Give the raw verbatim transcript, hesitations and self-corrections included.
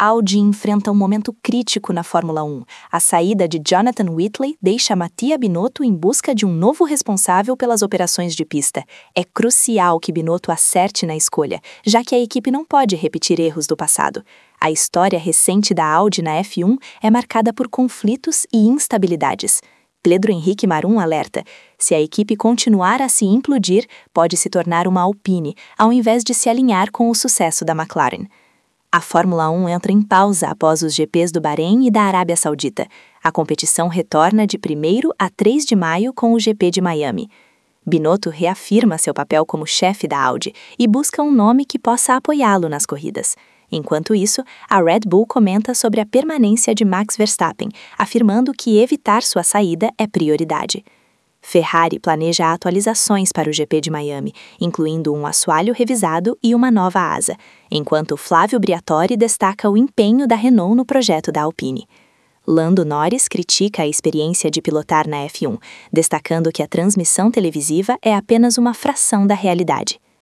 Audi enfrenta um momento crítico na Fórmula um. A saída de Jonathan Whitley deixa Mattia Binotto em busca de um novo responsável pelas operações de pista. É crucial que Binotto acerte na escolha, já que a equipe não pode repetir erros do passado. A história recente da Audi na F um é marcada por conflitos e instabilidades. Pedro Henrique Marum alerta: se a equipe continuar a se implodir, pode se tornar uma Alpine, ao invés de se alinhar com o sucesso da McLaren. A Fórmula um entra em pausa após os G Ps do Bahrein e da Arábia Saudita. A competição retorna de primeiro a três de maio com o G P de Miami. Binotto reafirma seu papel como chefe da Audi e busca um nome que possa apoiá-lo nas corridas. Enquanto isso, a Red Bull comenta sobre a permanência de Max Verstappen, afirmando que evitar sua saída é prioridade. Ferrari planeja atualizações para o G P de Miami, incluindo um assoalho revisado e uma nova asa, enquanto Flávio Briatore destaca o empenho da Renault no projeto da Alpine. Lando Norris critica a experiência de pilotar na F um, destacando que a transmissão televisiva é apenas uma fração da realidade.